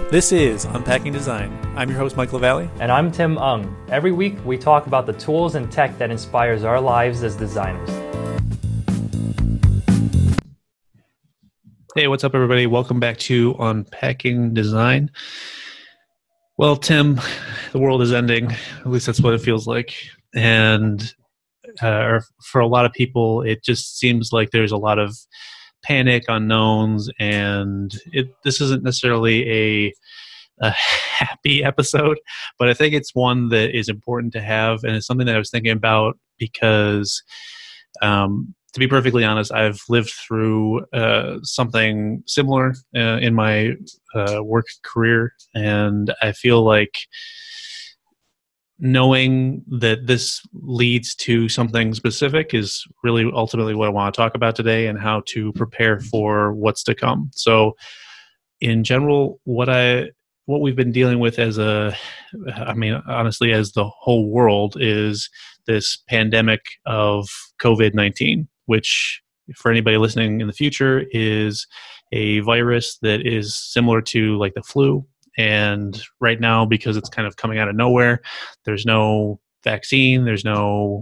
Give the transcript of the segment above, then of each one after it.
This is Unpacking Design. I'm your host, Mike LaValle. And I'm Tim Ung. Every week, we talk about the tools and tech that inspires our lives as designers. Hey, what's up, everybody? Welcome back to Unpacking Design. Well, Tim, the world is ending. At least that's what it feels like. And for a lot of people, it just seems like there's a lot of panic, unknowns, and this isn't necessarily a happy episode, but I think it's one that is important to have, and it's something that I was thinking about because, to be perfectly honest, I've lived through something similar in my work career, and I feel like knowing that this leads to something specific is really ultimately what I want to talk about today, and how to prepare for what's to come. So in general, what we've been dealing with honestly, as the whole world, is this pandemic of COVID-19, which, for anybody listening in the future, is a virus that is similar to like the flu. And right now, because it's kind of coming out of nowhere, there's no vaccine, there's no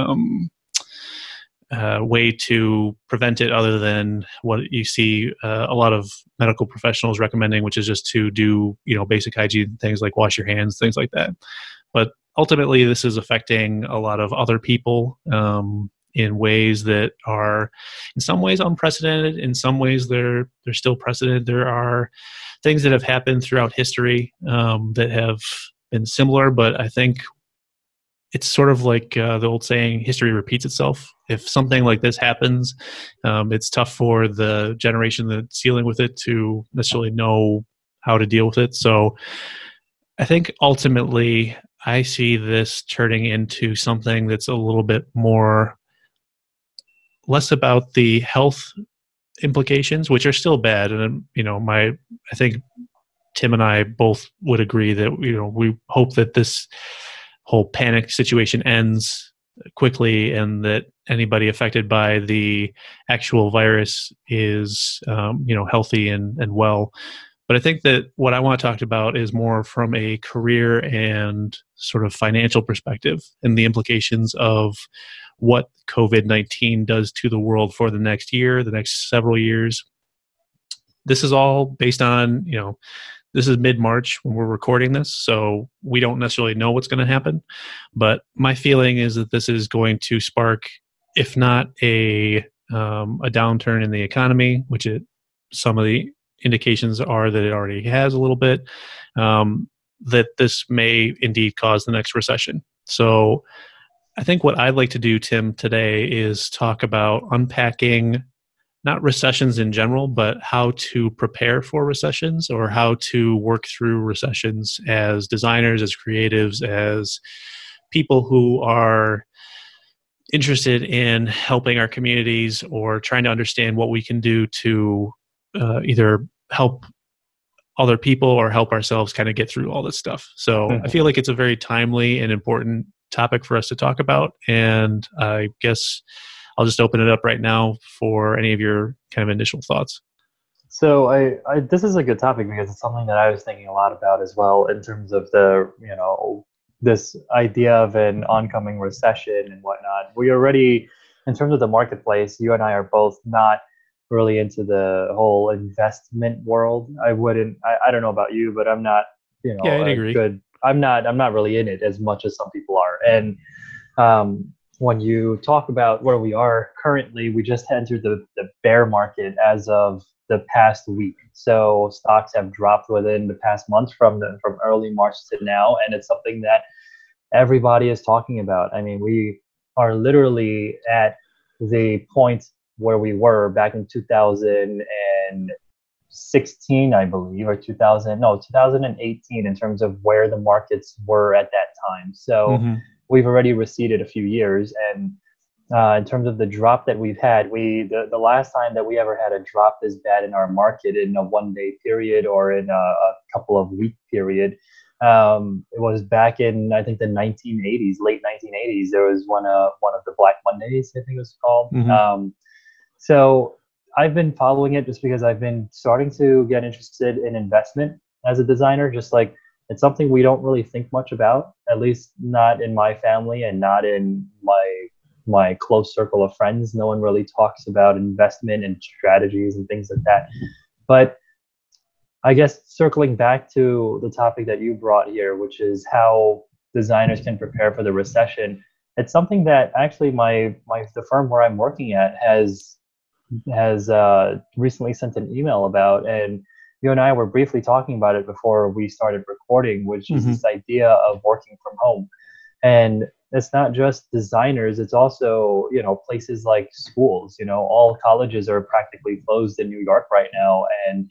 way to prevent it other than what you see a lot of medical professionals recommending, which is just to do, basic hygiene things like wash your hands, things like that. But ultimately, this is affecting a lot of other people in ways that are, in some ways, unprecedented. In some ways, they're still precedented. There are things that have happened throughout history that have been similar, but I think it's sort of like the old saying, history repeats itself. If something like this happens, it's tough for the generation that's dealing with it to necessarily know how to deal with it. So I think ultimately I see this turning into something that's a little bit less about the health implications, which are still bad. And, I think Tim and I both would agree that, we hope that this whole panic situation ends quickly, and that anybody affected by the actual virus is, healthy and well. But I think that what I want to talk about is more from a career and sort of financial perspective, and the implications of what COVID-19 does to the world for the next year, the next several years. This is all based on, this is mid-March when we're recording this, so we don't necessarily know what's going to happen. But my feeling is that this is going to spark, if not a downturn in the economy, which some of the indications are that it already has a little bit, that this may indeed cause the next recession. So I think what I'd like to do, Tim, today is talk about unpacking not recessions in general, but how to prepare for recessions, or how to work through recessions as designers, as creatives, as people who are interested in helping our communities, or trying to understand what we can do to either help other people or help ourselves kind of get through all this stuff. So I feel like it's a very timely and important topic for us to talk about. And I guess I'll just open it up right now for any of your kind of initial thoughts. So this is a good topic because it's something that I was thinking a lot about as well, in terms of this idea of an oncoming recession and whatnot. We already, in terms of the marketplace, you and I are both not really into the whole investment world. I don't know about you, but I'm not, yeah, I'd agree. I'm not really in it as much as some people are. And when you talk about where we are currently, we just entered the bear market as of the past week. So stocks have dropped within the past month from early March to now, and it's something that everybody is talking about. I mean, we are literally at the point where we were back in 2016, I believe, or 2018, in terms of where the markets were at that time. So we've already receded a few years, and in terms of the drop that we've had, the last time that we ever had a drop this bad in our market in a one-day period or in a couple of week period, it was back in, I think, the 1980s, late 1980s. There was one of the Black Mondays, I think it was called. So I've been following it just because I've been starting to get interested in investment. as a designer. Just like it's something we don't really think much about, at least not in my family and not in my close circle of friends. No one really talks about investment and strategies and things like that. But I guess circling back to the topic that you brought here, which is how designers can prepare for the recession, it's something that actually the firm where I'm working at has recently sent an email about, and you and I were briefly talking about it before we started recording, which is this idea of working from home. And it's not just designers, it's also, places like schools. All colleges are practically closed in New York right now, and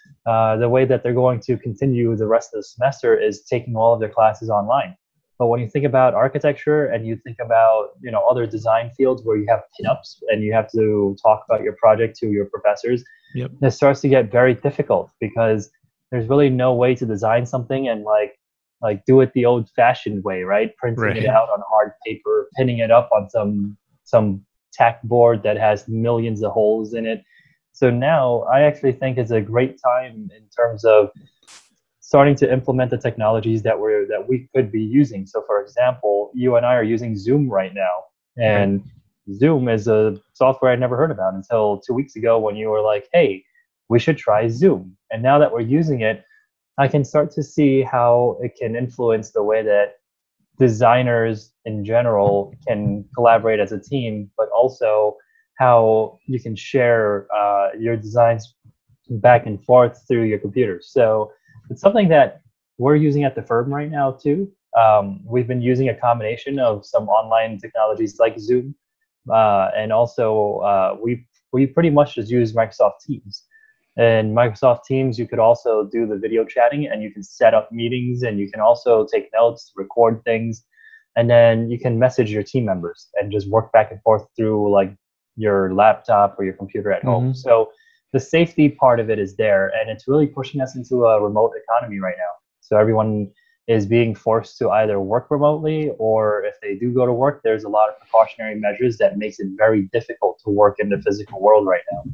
the way that they're going to continue the rest of the semester is taking all of their classes online. But when you think about architecture and you think about, other design fields where you have pinups and you have to talk about your project to your professors, yep. It starts to get very difficult because there's really no way to design something and like do it the old fashioned way, right? Printing it out on hard paper, pinning it up on some tack board that has millions of holes in it. So now I actually think it's a great time in terms of starting to implement the technologies that we could be using. So for example, you and I are using Zoom right now, and Zoom is a software I never heard about until 2 weeks ago when you were like, hey, we should try Zoom. And now that we're using it, I can start to see how it can influence the way that designers in general can collaborate as a team, but also how you can share your designs back and forth through your computer. So it's something that we're using at the firm right now too. We've been using a combination of some online technologies like Zoom, and also we pretty much just use Microsoft Teams. And Microsoft Teams, you could also do the video chatting, and you can set up meetings, and you can also take notes, record things, and then you can message your team members and just work back and forth through like your laptop or your computer at home. So the safety part of it is there, and it's really pushing us into a remote economy right now. So everyone is being forced to either work remotely, or if they do go to work, there's a lot of precautionary measures that makes it very difficult to work in the physical world right now.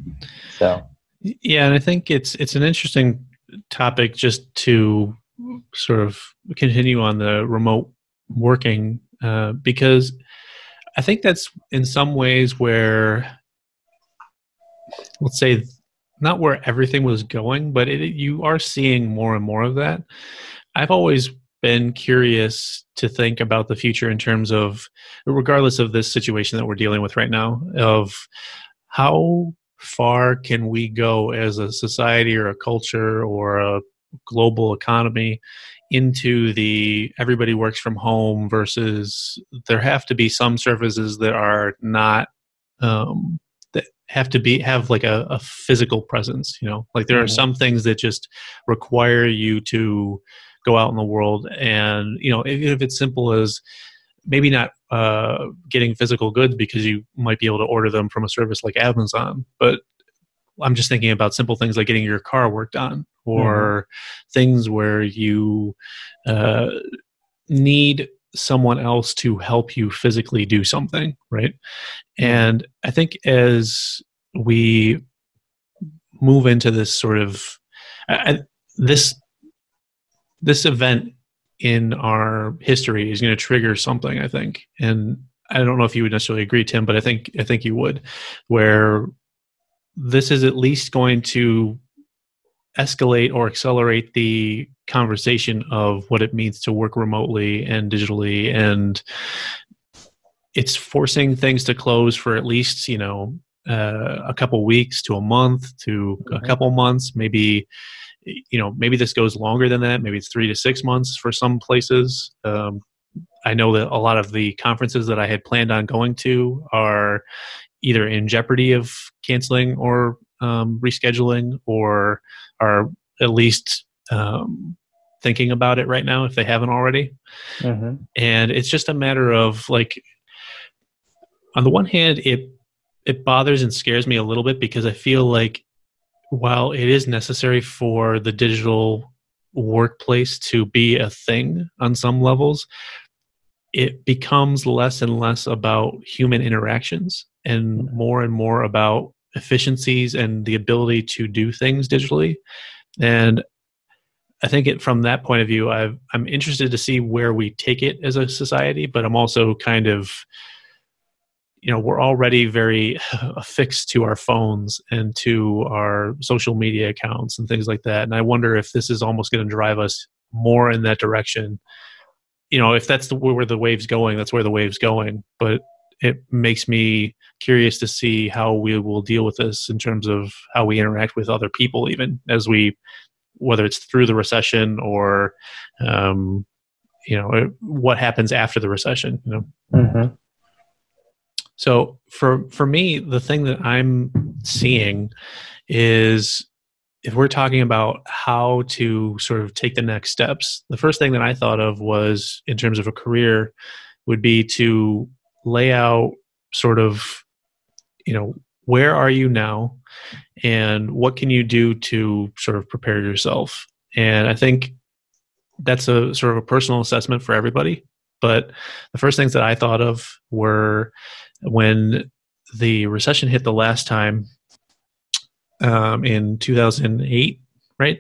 So yeah, and I think it's an interesting topic just to sort of continue on the remote working, because I think that's in some ways where, let's say, not where everything was going, but you are seeing more and more of that. I've always been curious to think about the future in terms of, regardless of this situation that we're dealing with right now, of how far can we go as a society or a culture or a global economy into the everybody works from home versus there have to be some services that are not that have like a physical presence, like there are some things that just require you to go out in the world, and even if it's simple as maybe not getting physical goods because you might be able to order them from a service like Amazon, but I'm just thinking about simple things like getting your car worked on, or things where you need someone else to help you physically do something, right? And I think as we move into this sort of this event in our history is going to trigger something, I think. And I don't know if you would necessarily agree, Tim, but I think you would, where this is at least going to escalate or accelerate the conversation of what it means to work remotely and digitally. And it's forcing things to close for at least, a couple weeks to a month to a couple months, maybe this goes longer than that. Maybe it's 3 to 6 months for some places. I know that a lot of the conferences that I had planned on going to are either in jeopardy of canceling or rescheduling, or are at least thinking about it right now if they haven't already. And it's just a matter of, like, on the one hand, it bothers and scares me a little bit because I feel like while it is necessary for the digital workplace to be a thing on some levels, it becomes less and less about human interactions and more about efficiencies and the ability to do things digitally. And I think from that point of view, I'm interested to see where we take it as a society, but I'm also kind of, we're already very affixed to our phones and to our social media accounts and things like that. And I wonder if this is almost going to drive us more in that direction. If that's where the wave's going, that's where the wave's going. But it makes me curious to see how we will deal with this in terms of how we interact with other people, even as whether it's through the recession or, what happens after the recession. Mm-hmm. So for me, the thing that I'm seeing is, if we're talking about how to sort of take the next steps, the first thing that I thought of was, in terms of a career, would be to lay out sort of, where are you now and what can you do to sort of prepare yourself? And I think that's a sort of a personal assessment for everybody. But the first things that I thought of were, when the recession hit the last time, in 2008, right?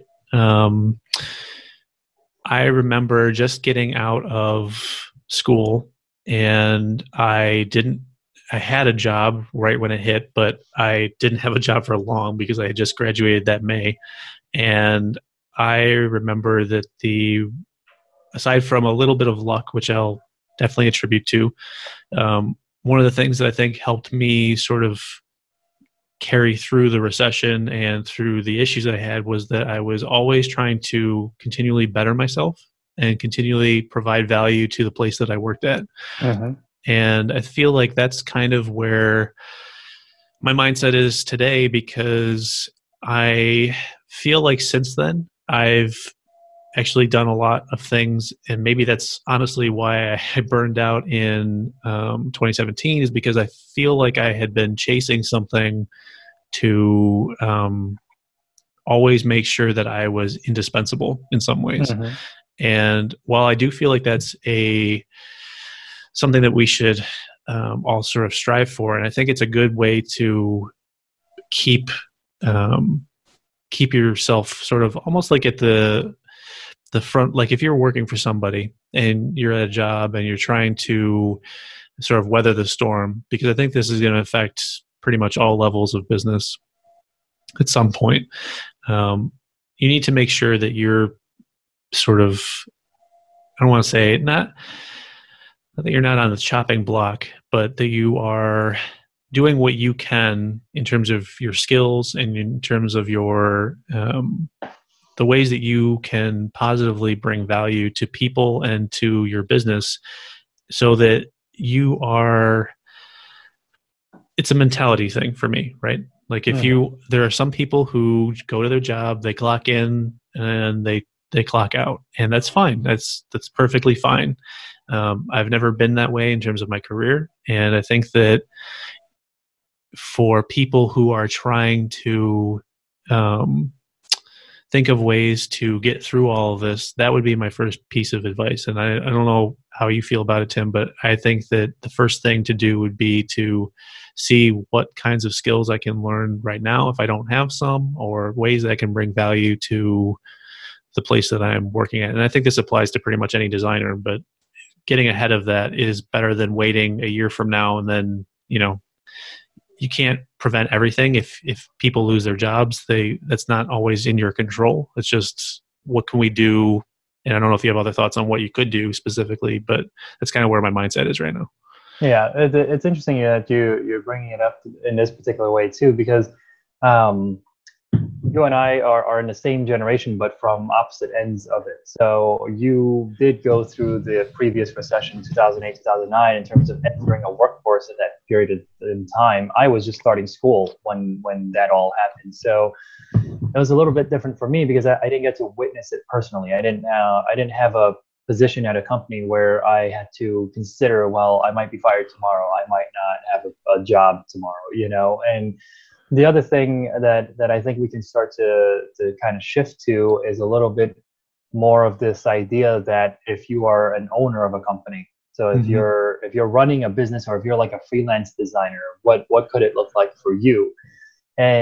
I remember just getting out of school, and I had a job right when it hit, but I didn't have a job for long because I had just graduated that May. And I remember that aside from a little bit of luck, which I'll definitely attribute to, one of the things that I think helped me sort of carry through the recession and through the issues that I had was that I was always trying to continually better myself and continually provide value to the place that I worked at. Mm-hmm. And I feel like that's kind of where my mindset is today, because I feel like since then I've actually done a lot of things, and maybe that's honestly why I burned out in 2017, is because I feel like I had been chasing something to always make sure that I was indispensable in some ways. Mm-hmm. And while I do feel like that's something that we should all sort of strive for, and I think it's a good way to keep yourself sort of almost like at the front. Like if you're working for somebody and you're at a job and you're trying to sort of weather the storm, because I think this is going to affect pretty much all levels of business at some point. You need to make sure that you're sort of, I don't want to say not that you're not on the chopping block, but that you are doing what you can in terms of your skills and in terms of your the ways that you can positively bring value to people and to your business, so that you are, it's a mentality thing for me, right? Like if there are some people who go to their job, they clock in and they clock out, and that's fine. That's perfectly fine. I've never been that way in terms of my career. And I think that for people who are trying to think of ways to get through all of this, that would be my first piece of advice. And I don't know how you feel about it, Tim, but I think that the first thing to do would be to see what kinds of skills I can learn right now if I don't have some, or ways that I can bring value to the place that I'm working at. And I think this applies to pretty much any designer, but getting ahead of that is better than waiting a year from now. And then, you can't prevent everything. If people lose their jobs, that's not always in your control. It's just, what can we do? And I don't know if you have other thoughts on what you could do specifically, but that's kind of where my mindset is right now. Yeah, it's interesting that you're bringing it up in this particular way too, because you and I are in the same generation, but from opposite ends of it. So you did go through the previous recession, 2008, 2009, in terms of entering a workforce at that period in time. I was just starting school when that all happened. So it was a little bit different for me because I didn't get to witness it personally. I didn't have a position at a company where I had to consider, well, I might be fired tomorrow. I might not have a job tomorrow, and the other thing that I think we can start to kind of shift to is a little bit more of this idea that if you are an owner of a company, so if you're running a business, or if you're like a freelance designer, what could it look like for you? And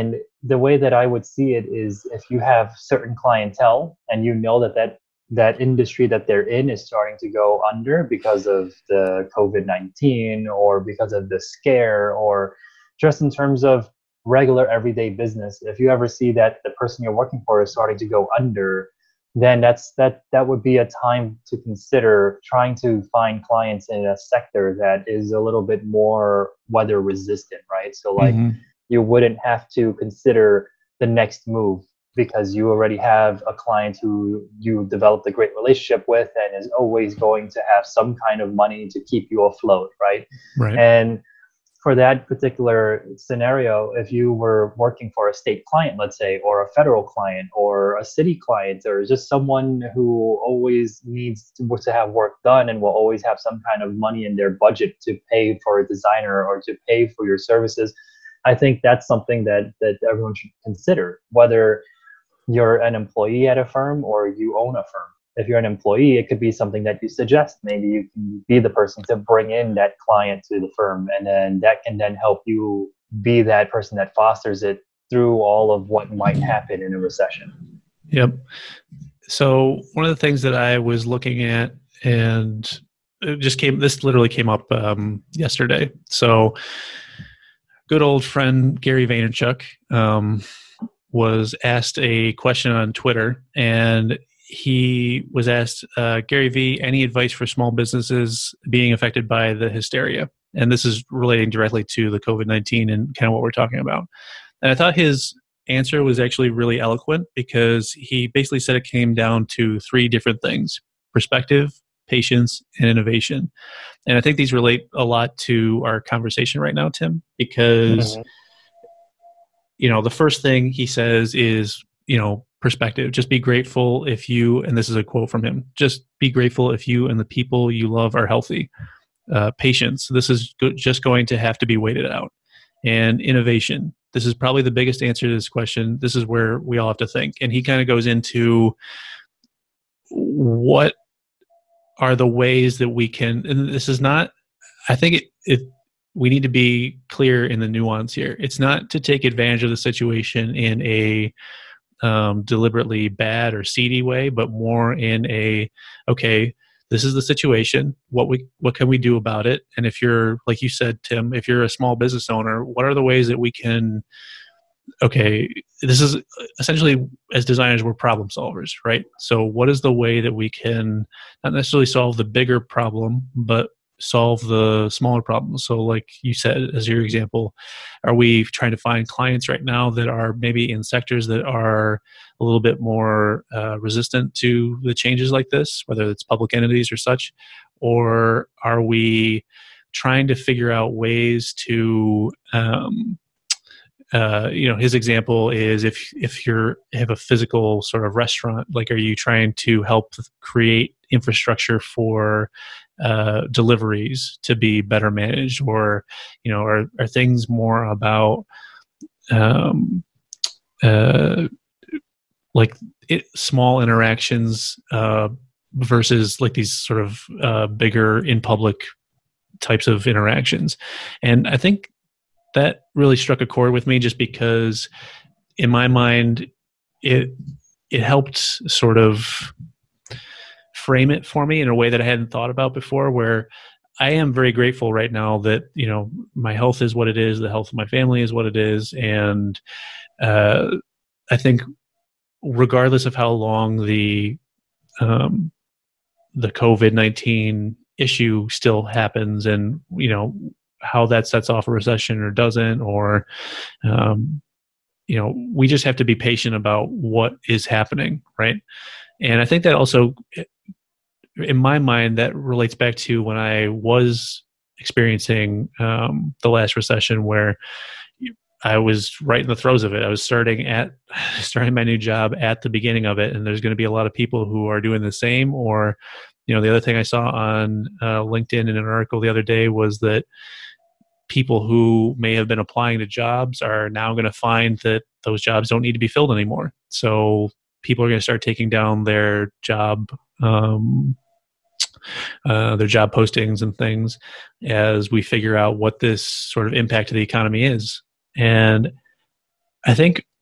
the way that I would see it is, if you have certain clientele and you know that industry that they're in is starting to go under because of the COVID-19 or because of the scare, or just in terms of regular everyday business, if you ever see that the person you're working for is starting to go under, then that would be a time to consider trying to find clients in a sector that is a little bit more weather resistant, right? So like, Mm-hmm. you wouldn't have to consider the next move because you already have a client who you developed a great relationship with and is always going to have some kind of money to keep you afloat, right? Right. And for that particular scenario, if you were working for a state client, let's say, or a federal client, or a city client, or just someone who always needs to have work done and will always have some kind of money in their budget to pay for a designer or to pay for your services, I think that's something that everyone should consider, whether you're an employee at a firm or you own a firm. If you're an employee, it could be something that you suggest. Maybe you can be the person to bring in that client to the firm, and then that can then help you be that person that fosters it through all of what might happen in a recession. Yep. So one of the things that I was looking at, and this literally came up yesterday. So good old friend Gary Vaynerchuk was asked a question on Twitter, and he was asked, Gary V, any advice for small businesses being affected by the hysteria? And this is relating directly to the COVID-19 and kind of what we're talking about. And I thought his answer was actually really eloquent, because he basically said it came down to three different things: perspective, patience, and innovation. And I think these relate a lot to our conversation right now, Tim, because, the first thing he says is, perspective. Just be grateful if you, and this is a quote from him, just be grateful if you and the people you love are healthy. Patience. This is just going to have to be waited out. And innovation. This is probably the biggest answer to this question. This is where we all have to think. And he kind of goes into what are the ways that we can, and this is not, I think we need to be clear in the nuance here. It's not to take advantage of the situation in a deliberately bad or seedy way, but more in a, okay, this is the situation. What can we do about it? And if you're, like you said, Tim, if you're a small business owner, what are the ways that we can, okay, this is essentially, as designers, we're problem solvers, right? So what is the way that we can not necessarily solve the bigger problem, but solve the smaller problems? So like you said, as your example, are we trying to find clients right now that are maybe in sectors that are a little bit more resistant to the changes like this, whether it's public entities or such? Or are we trying to figure out ways to his example is if you have a physical sort of restaurant, like, are you trying to help create infrastructure for deliveries to be better managed, or are things more about small interactions versus like these sort of bigger in public types of interactions? And I think that really struck a chord with me, just because in my mind it helped sort of frame it for me in a way that I hadn't thought about before, where I am very grateful right now that my health is what it is, the health of my family is what it is, and I think regardless of how long the COVID-19 issue still happens, and how that sets off a recession or doesn't, or we just have to be patient about what is happening, right? And I think that also, in my mind, that relates back to when I was experiencing the last recession, where I was right in the throes of it. I was starting my new job at the beginning of it, and there's going to be a lot of people who are doing the same. Or, the other thing I saw on LinkedIn in an article the other day was that people who may have been applying to jobs are now going to find that those jobs don't need to be filled anymore. So people are going to start taking down their job postings and things as we figure out what this sort of impact to the economy is. And I think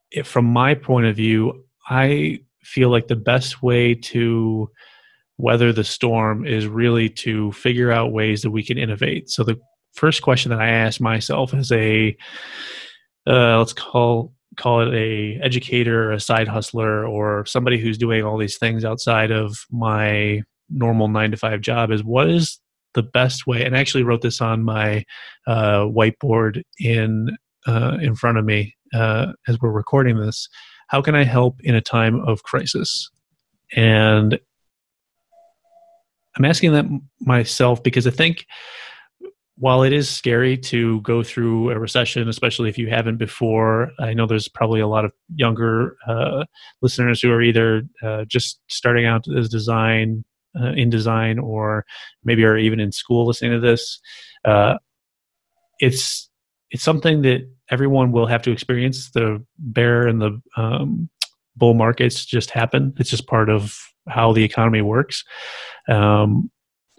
from my point of view, I feel like the best way to weather the storm is really to figure out ways that we can innovate. So the first question that I ask myself as a let's call it a educator, a side hustler, or somebody who's doing all these things outside of my normal 9 to 5 job is, what is the best way? And I actually wrote this on my whiteboard in front of me as we're recording this. How can I help in a time of crisis? And I'm asking that myself because I think while it is scary to go through a recession, especially if you haven't before, I know there's probably a lot of younger listeners who are either just starting out as in design, or maybe are even in school listening to this. It's something that everyone will have to experience. The bear and the bull markets just happen. It's just part of how the economy works. And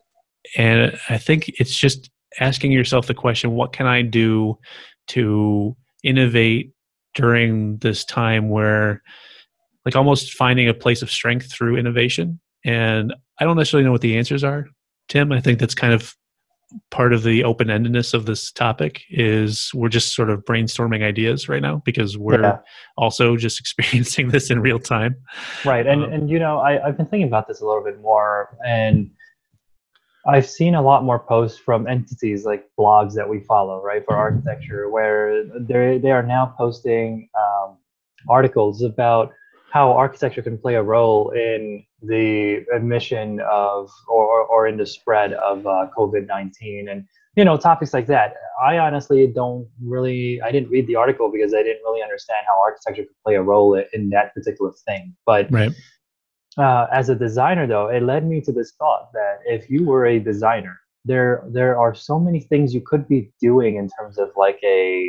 I think it's just asking yourself the question, what can I do to innovate during this time, where, like, almost finding a place of strength through innovation? And I don't necessarily know what the answers are, Tim. I think that's kind of part of the open-endedness of this topic, is we're just sort of brainstorming ideas right now because we're also just experiencing this in real time. Right. And I've been thinking about this a little bit more, and I've seen a lot more posts from entities like blogs that we follow, right, for architecture, where they are now posting articles about how architecture can play a role in the emission of or in the spread of COVID-19, and topics like that. I honestly I didn't read the article because I didn't really understand how architecture could play a role in that particular thing. But right. As a designer, though, it led me to this thought that if you were a designer, there are so many things you could be doing in terms of like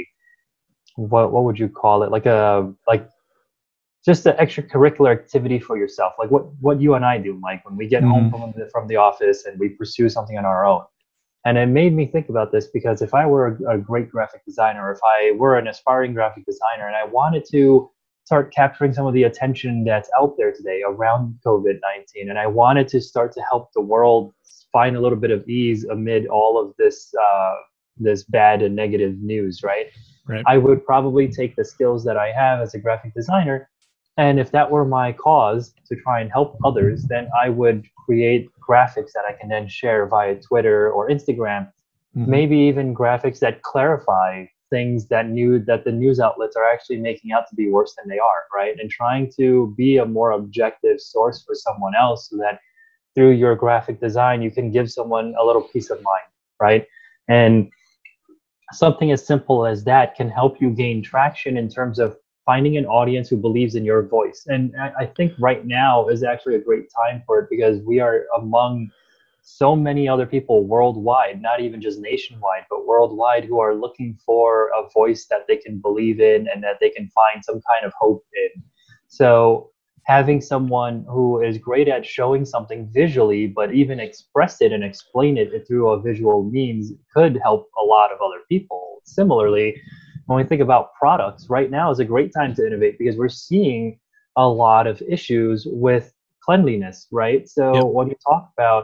what would you call it, like just an extracurricular activity for yourself, like what you and I do, Mike, when we get home from the office and we pursue something on our own. And it made me think about this, because if I were a great graphic designer, or if I were an aspiring graphic designer, and I wanted to start capturing some of the attention that's out there today around COVID-19, and I wanted to start to help the world find a little bit of ease amid all of this this bad and negative news, right? I would probably take the skills that I have as a graphic designer, and if that were my cause to try and help others, then I would create graphics that I can then share via Twitter or Instagram, maybe even graphics that clarify things that the news outlets are actually making out to be worse than they are, right? And trying to be a more objective source for someone else, so that through your graphic design, you can give someone a little peace of mind, right? And something as simple as that can help you gain traction in terms of finding an audience who believes in your voice. And I think right now is actually a great time for it, because we are among so many other people worldwide, not even just nationwide, but worldwide, who are looking for a voice that they can believe in and that they can find some kind of hope in. So having someone who is great at showing something visually, but even express it and explain it through a visual means, could help a lot of other people. Similarly, when we think about products, right now is a great time to innovate, because we're seeing a lot of issues with cleanliness, right? So when you talk about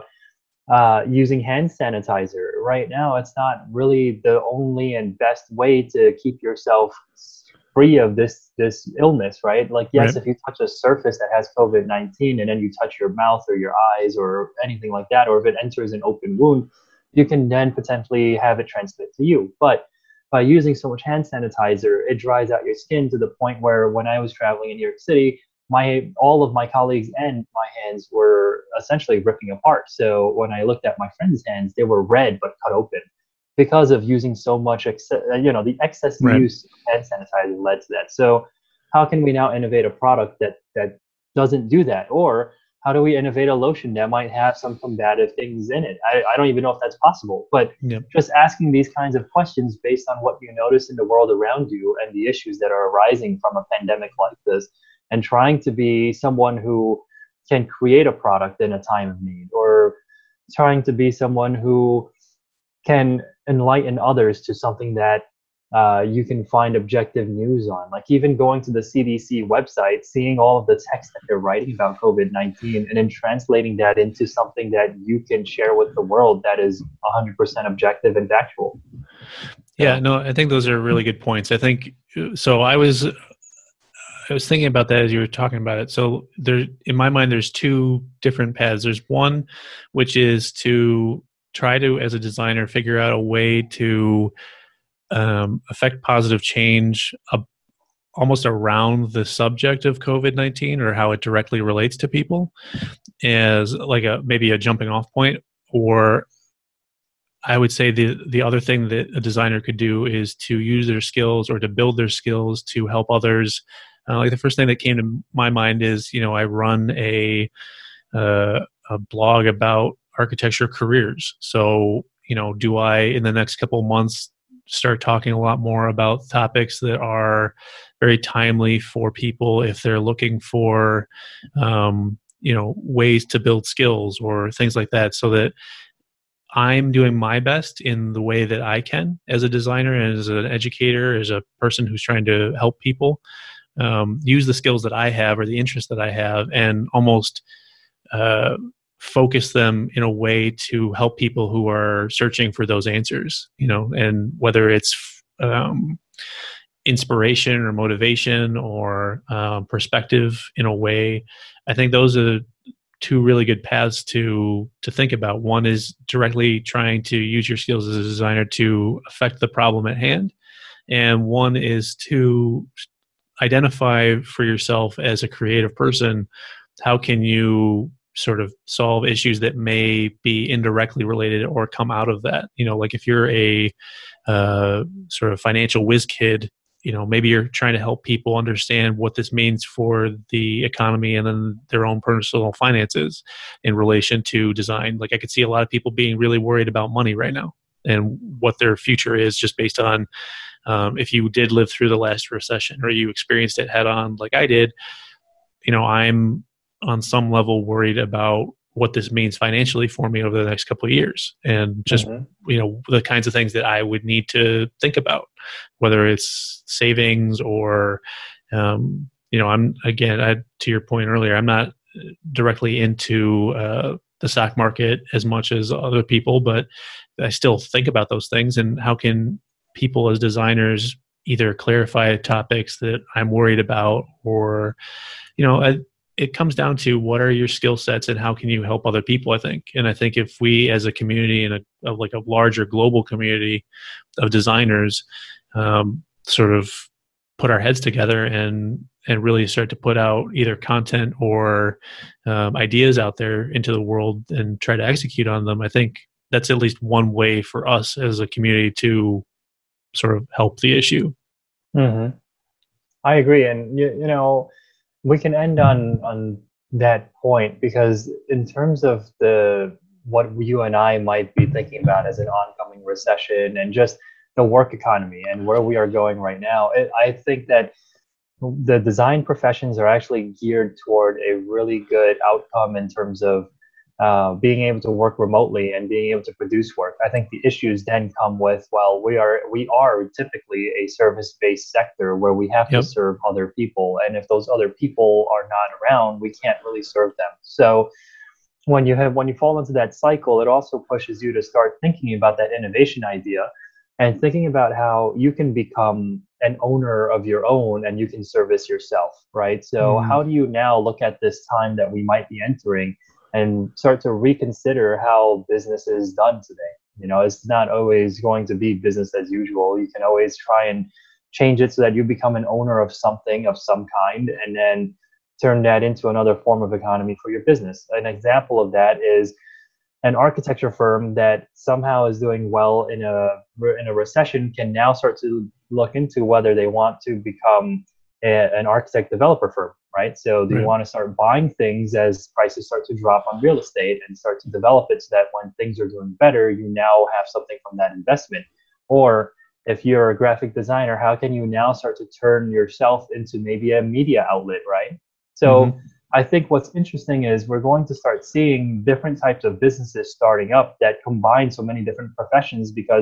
using hand sanitizer, right now it's not really the only and best way to keep yourself free of this illness, right? Like, yes, if you touch a surface that has COVID-19 and then you touch your mouth or your eyes or anything like that, or if it enters an open wound, you can then potentially have it transmit to you. But by using so much hand sanitizer, it dries out your skin to the point where, when I was traveling in New York City, all of my colleagues and my hands were essentially ripping apart. So when I looked at my friends' hands, they were red but cut open, because of using so much, the excess use of hand sanitizer led to that. So how can we now innovate a product that doesn't do that? Or how do we innovate a lotion that might have some combative things in it? I don't even know if that's possible, but just asking these kinds of questions based on what you notice in the world around you and the issues that are arising from a pandemic like this, and trying to be someone who can create a product in a time of need, or trying to be someone who can enlighten others to something that you can find objective news on. Like even going to the CDC website, seeing all of the text that they're writing about COVID-19, and then translating that into something that you can share with the world that is 100% objective and factual. Yeah, no, I think those are really good points. I think so. I was thinking about that as you were talking about it. So there, in my mind, there's two different paths. There's one, which is to try to, as a designer, figure out a way to affect positive change almost around the subject of COVID-19 or how it directly relates to people as like maybe a jumping off point. Or I would say the other thing that a designer could do is to use their skills or to build their skills to help others. Like the first thing that came to my mind is, I run a blog about architecture careers. So, do I, in the next couple of months, start talking a lot more about topics that are very timely for people if they're looking for, ways to build skills or things like that, so that I'm doing my best in the way that I can as a designer and as an educator, as a person who's trying to help people use the skills that I have or the interests that I have, and almost focus them in a way to help people who are searching for those answers, and whether it's inspiration or motivation or perspective in a way. I think those are two really good paths to think about. One is directly trying to use your skills as a designer to affect the problem at hand. And one is to identify for yourself as a creative person, how can you sort of solve issues that may be indirectly related or come out of that. Like if you're a sort of financial whiz kid, maybe you're trying to help people understand what this means for the economy and then their own personal finances in relation to design. Like I could see a lot of people being really worried about money right now and what their future is, just based on if you did live through the last recession or you experienced it head on like I did. I'm on some level worried about what this means financially for me over the next couple of years, and just the kinds of things that I would need to think about, whether it's savings or I'm to your point earlier, I'm not directly into the stock market as much as other people, but I still think about those things, and how can people as designers either clarify topics that I'm worried about, or it comes down to what are your skill sets and how can you help other people, I think. And I think if we as a community and a larger global community of designers sort of put our heads together and really start to put out either content or ideas out there into the world and try to execute on them, I think that's at least one way for us as a community to sort of help the issue. Mm-hmm. I agree. And, we can end on that point, because in terms of what you and I might be thinking about as an oncoming recession and just the work economy and where we are going right now, I think that the design professions are actually geared toward a really good outcome in terms of being able to work remotely and being able to produce work. I think the issues then come with, well, we are typically a service-based sector where we have to serve other people, and if those other people are not around, we can't really serve them. So when you fall into that cycle, it also pushes you to start thinking about that innovation idea and thinking about how you can become an owner of your own and you can service yourself, right? So how do you now look at this time that we might be entering and start to reconsider how business is done today? It's not always going to be business as usual. You can always try and change it so that you become an owner of something of some kind, and then turn that into another form of economy for your business. An example of that is an architecture firm that somehow is doing well in a recession can now start to look into whether they want to become an architect developer firm, right? So do you want to start buying things as prices start to drop on real estate and start to develop it so that when things are doing better, you now have something from that investment? Or if you're a graphic designer, how can you now start to turn yourself into maybe a media outlet, right? So I think what's interesting is we're going to start seeing different types of businesses starting up that combine so many different professions, because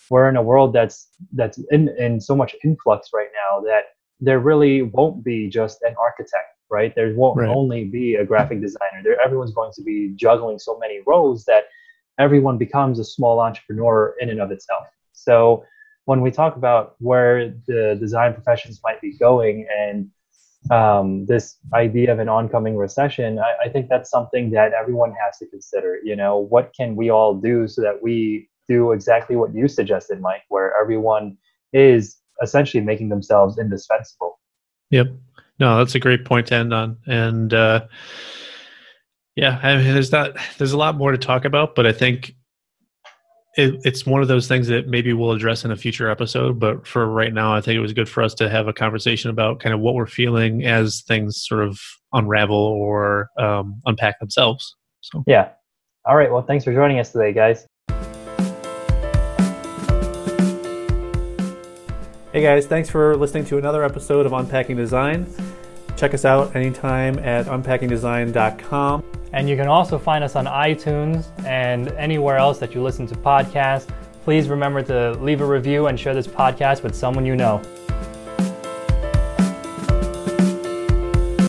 we're in a world that's in so much influx right now that there really won't be just an architect, right? There won't only be a graphic designer. Everyone's going to be juggling so many roles that everyone becomes a small entrepreneur in and of itself. So when we talk about where the design professions might be going and this idea of an oncoming recession, I think that's something that everyone has to consider. What can we all do so that we do exactly what you suggested, Mike, where everyone is essentially making themselves indispensable. Yep. No, that's a great point to end on. And yeah, I mean, there's a lot more to talk about, but I think it's one of those things that maybe we'll address in a future episode. But for right now, I think it was good for us to have a conversation about kind of what we're feeling as things sort of unravel or unpack themselves. So yeah. All right. Well, thanks for joining us today, guys. Hey guys, thanks for listening to another episode of Unpacking Design. Check us out anytime at unpackingdesign.com. And you can also find us on iTunes and anywhere else that you listen to podcasts. Please remember to leave a review and share this podcast with someone you know.